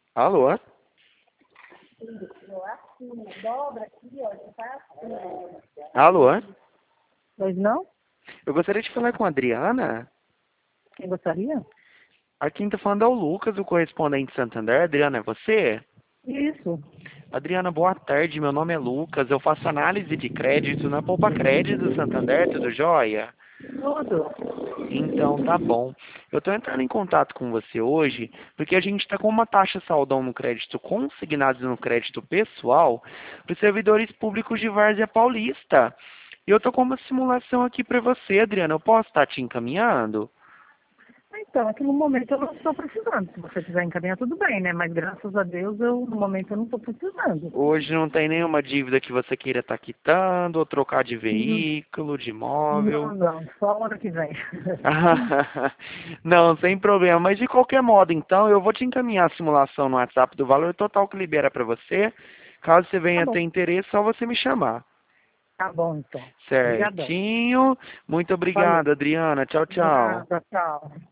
Alô? Dobra aqui, ó, tá assim. Alô? Pois não? Eu gostaria de falar com a Adriana. Quem gostaria? Aqui quem tá falando é o Lucas, o correspondente de Santander. Adriana, é você? Isso. Adriana, boa tarde. Meu nome é Lucas. Eu faço análise de crédito na Poupa Crédito do Santander. Tudo jóia? Tudo. Então, tá bom. Eu estou entrando em contato com você hoje porque a gente está com uma taxa saldão no crédito consignado no crédito pessoal para os servidores públicos de Várzea Paulista. E eu estou com uma simulação aqui para você, Adriana. Eu posso estar te encaminhando? Então, aqui no momento eu não estou precisando. Se você quiser encaminhar, tudo bem, né? Mas graças a Deus, no momento eu não estou precisando. Hoje não tem nenhuma dívida que você queira estar quitando, ou trocar de Hum, veículo, de Não, imóvel. não. Só hora que vem. Não, sem problema. Mas de qualquer modo, então, eu vou te encaminhar a simulação no WhatsApp do valor total que libera para você. Caso você Tá venha ter bom. interesse, só você me chamar. Tá bom, então. Obrigadão. Certinho. Muito Falou. obrigado, Adriana. Tchau, tchau. Nada, tchau.